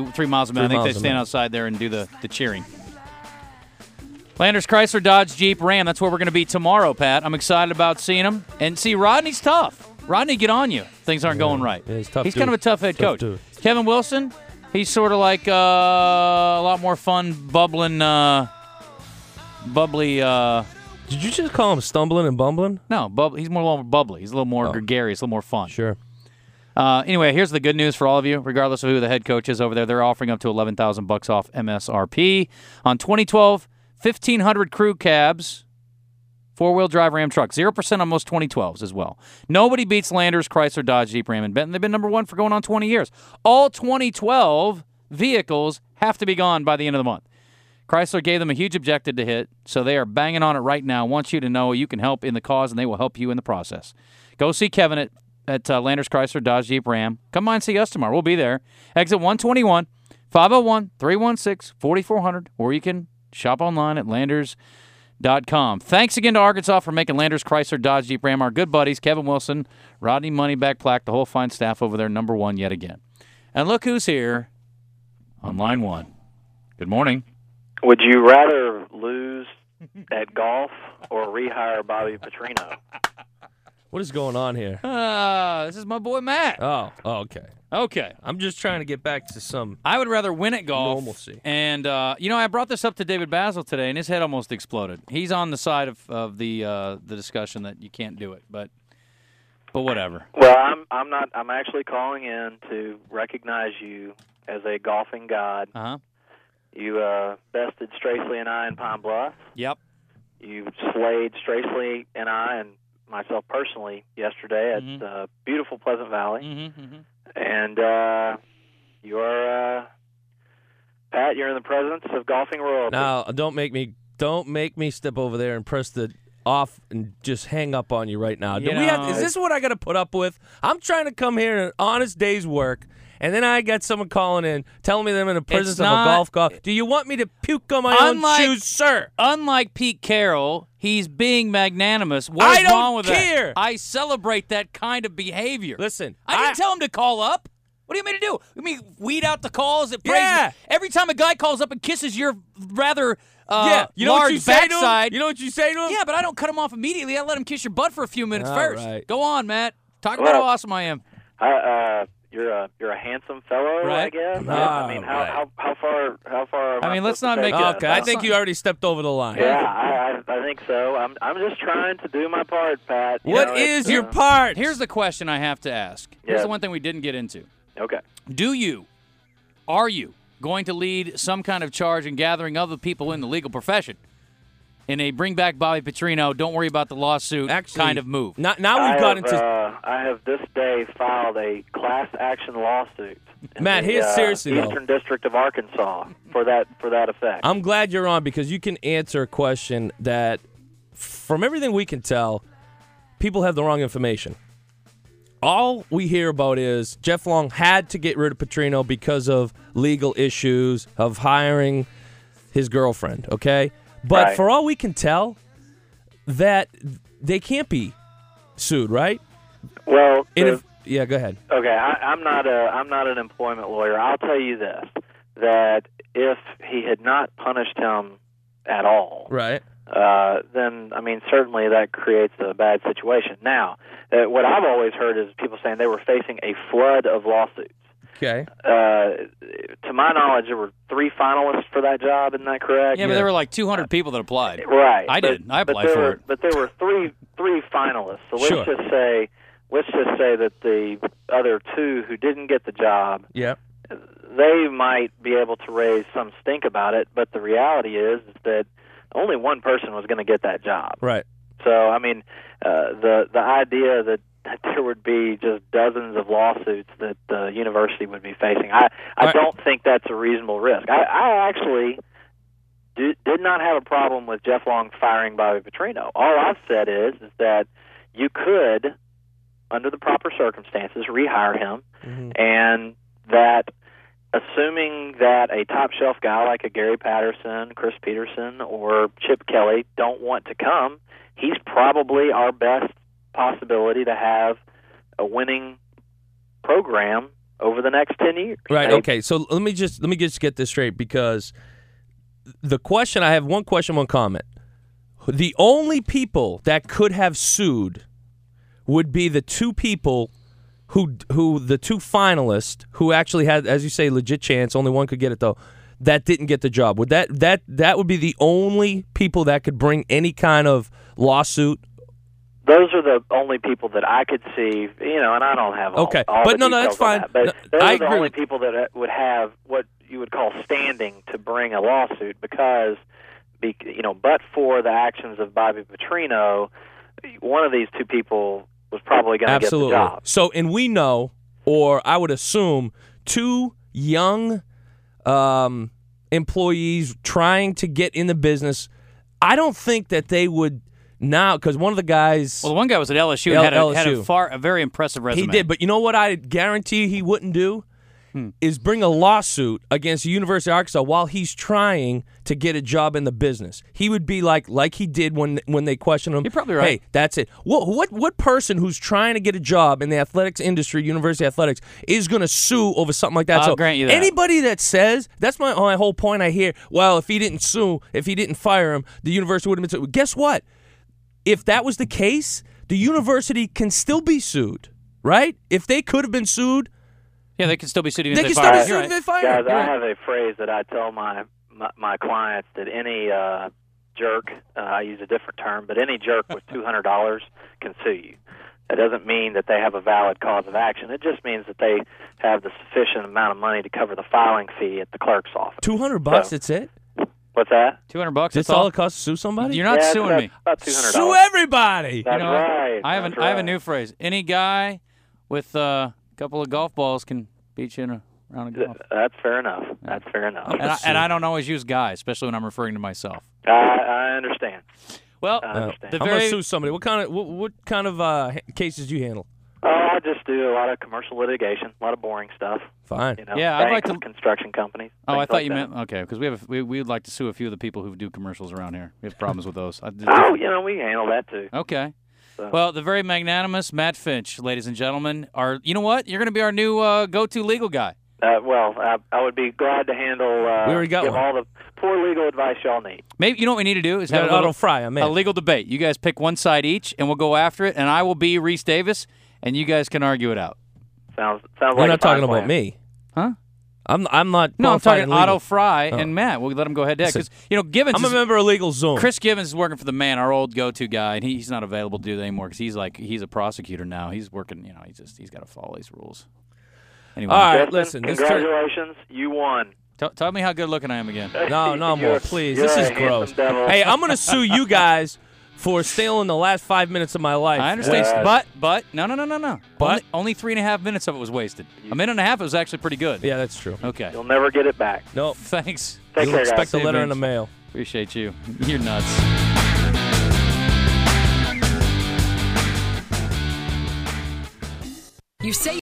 3 miles a minute. I think they stand outside there and do the cheering. Landers, Chrysler, Dodge, Jeep, Ram. That's where we're going to be tomorrow, Pat. I'm excited about seeing them. And see, Rodney's tough. Rodney, get on you. Things aren't going right. Yeah, he's tough. He's kind of a tough head coach. Dude. Kevin Wilson, he's sort of like a lot more fun, bubbly. Did you just call him stumbling and bumbling? No, he's more bubbly. He's a little more gregarious, a little more fun. Sure. Anyway, here's the good news for all of you. Regardless of who the head coach is over there, they're offering up to $11,000 off MSRP on 2012 1500 crew cabs. 4-wheel drive Ram truck. 0% on most 2012s as well. Nobody beats Landers, Chrysler, Dodge, Jeep, Ram, and Benton. They've been number one for going on 20 years. All 2012 vehicles have to be gone by the end of the month. Chrysler gave them a huge objective to hit, so they are banging on it right now. I want you to know you can help in the cause, and they will help you in the process. Go see Kevin at Landers, Chrysler, Dodge, Jeep, Ram. Come by and see us tomorrow. We'll be there. Exit 121, 501-316-4400, or you can shop online at Landers.com. Thanks again to Arkansas for making Landers, Chrysler, Dodge, Jeep, Ram our good buddies, Kevin Wilson, Rodney Moneyback Plack, the whole fine staff over there, number one yet again. And look who's here on line one. Good morning. Would you rather lose at golf or rehire Bobby Petrino? What is going on here? This is my boy Matt. Oh, okay. Okay. I'm just trying to get back to some I would rather win at golf. normalcy. And, I brought this up to David Basil today, and his head almost exploded. He's on the side of the discussion that you can't do it, but whatever. Well, I'm not. I'm actually calling in to recognize you as a golfing god. Uh-huh. You bested Stracely and I in Pine Bluff. Yep. You slayed Stracely and I and myself personally yesterday at beautiful Pleasant Valley. Mm-hmm, mm-hmm. And you're Pat. You're in the presence of golfing royalty. Now, don't make me step over there and press the off and just hang up on you right now. Is this what I got to put up with? I'm trying to come here in an honest day's work, and then I got someone calling in telling me them in the presence of a golf golf. Do you want me to puke on my own shoes, sir? Unlike Pete Carroll, he's being magnanimous. What is wrong with care. that? I celebrate that kind of behavior. Listen, I didn't tell him to call up. What do you mean to do? You mean weed out the calls? Yeah. Every time a guy calls up and kisses your rather you know large what you say backside. to him? You know what you say to him? Yeah, but I don't cut him off immediately. I let him kiss your butt for a few minutes All first. right. Go on, Matt. Talk about how awesome I am. You're a handsome fellow, Right. I guess. Oh, I mean, how far? I mean, let's not make it. Okay, I think you already stepped over the line. Yeah, I think so. I'm just trying to do my part, Pat. What is your part? Here's the question I have to ask. Here's Yes. the one thing we didn't get into. Okay. Are you going to lead some kind of charge in gathering other people in the legal profession in a bring back Bobby Petrino, don't worry about the lawsuit kind of move? Now we've got into... I have this day filed a class action lawsuit. Matt, here's seriously, though. Eastern District of Arkansas for that effect. I'm glad you're on because you can answer a question that, from everything we can tell, people have the wrong information. All we hear about is Jeff Long had to get rid of Petrino because of legal issues of hiring his girlfriend, okay? But Right. for all we can tell, that they can't be sued, right? Well, yeah, go ahead. okay, I'm not an employment lawyer. I'll tell you this: that if he had not punished him at all, Right. then I mean certainly that creates a bad situation. Now, what I've always heard is people saying they were facing a flood of lawsuits. Okay. To my knowledge, there were 3 finalists for that job. Isn't that correct? Yeah, but there were like 200 people that applied. Right. I did. I applied for it. But there were three finalists. So let's Sure. just say that the other 2 who didn't get the job, Yeah. they might be able to raise some stink about it. But the reality is that only one person was going to get that job. Right. So I mean, the idea that there would be just dozens of lawsuits that the university would be facing, I don't think that's a reasonable risk. I actually did not have a problem with Jeff Long firing Bobby Petrino. All I've said is that you could, under the proper circumstances, rehire him, and that assuming that a top-shelf guy like a Gary Patterson, Chris Peterson, or Chip Kelly don't want to come, he's probably our best possibility to have a winning program over the next 10 years. Right. Okay. So let me just get this straight, because the question I have, one question, one comment. The only people that could have sued would be the two people who the two finalists who actually had, as you say, legit chance. Only one could get it though. That didn't get the job. Would that would be the only people that could bring any kind of lawsuit? Those are the only people that I could see, and I don't have all, okay. all but the no, that's details on fine. that, but No, those I are the agree only with- people that would have what you would call standing to bring a lawsuit, because, but for the actions of Bobby Petrino, one of these two people was probably going to get the job. So, and we know, or I would assume, two young employees trying to get in the business, I don't think that they would now, because one of the guys... Well, the one guy was at LSU and had a very impressive resume. He did, but you know what I guarantee he wouldn't do? Is bring a lawsuit against the University of Arkansas while he's trying to get a job in the business. He would be like he did when they questioned him. You're probably right. Hey, that's it. What person who's trying to get a job in the athletics industry, university athletics, is going to sue over something like that? I'll grant you that. Anybody that says, that's my whole point I hear, well, if he didn't sue, if he didn't fire him, the university would have been sued. Guess what? If that was the case, the university can still be sued, right? If they could have been sued, yeah, they can still be sued even they if can they still fire be him. sued You're if right. they fire Guys, him. I have a phrase that I tell my clients that any jerk, I use a different term, but any jerk with $200 can sue you. That doesn't mean that they have a valid cause of action. It just means that they have the sufficient amount of money to cover the filing fee at the clerk's office. $200, So- that's it? What's that? $200. That's all it costs to sue somebody? You're not Yeah, suing that's me. about $200. Sue everybody! That's You know, right. I have That's I have a right. new phrase. Any guy with a couple of golf balls can beat you in a round of golf. That's fair enough. That's fair enough. And I don't always use guy, especially when I'm referring to myself. I understand. Well, I understand. the I'm going to very sue somebody. What kind of cases do you handle? I just do a lot of commercial litigation, a lot of boring stuff. Fine. Yeah, I'd like banks, to- construction companies. Oh, I things thought like you that. meant okay, because we'd like to sue a few of the people who do commercials around here. We have problems with those. Oh, we can handle that too. Okay. So. Well, the very magnanimous Matt Finch, ladies and gentlemen, you know what? You're going to be our new go-to legal guy. I would be glad to handle. We already got give one. all the poor legal advice y'all need. Maybe you know what we need to do is Got have an a, auto little, fry. I'm in. a legal debate. You guys pick one side each, and we'll go after it. And I will be Reese Davis, and you guys can argue it out. Sounds We're like not a fine talking plan. about me. Huh? I'm not. No, I'm qualified talking in legal. Otto Fry Oh. and Matt. We'll let them go head to head Listen, because Givens. I'm a member of Legal Zoom. Chris Givens is working for the Man, our old go-to guy, and he's not available to do that anymore because he's a prosecutor now. He's working. He's got to follow these rules. Anyway, All right, Justin, listen. This congratulations, you won. tell me how good looking I am again. no more, You're- please. you're This a is handsome gross. devil. Hey, I'm going to sue you guys for stealing the last 5 minutes of my life. I understand, Yeah. but no. But? Only 3.5 minutes of it was wasted. A minute and a half, it was actually pretty good. Yeah, that's true. Okay. You'll never get it back. Nope. Thanks. Take You'll care, expect guys. a letter See you, in the Vince. mail. Appreciate you. You're nuts. You say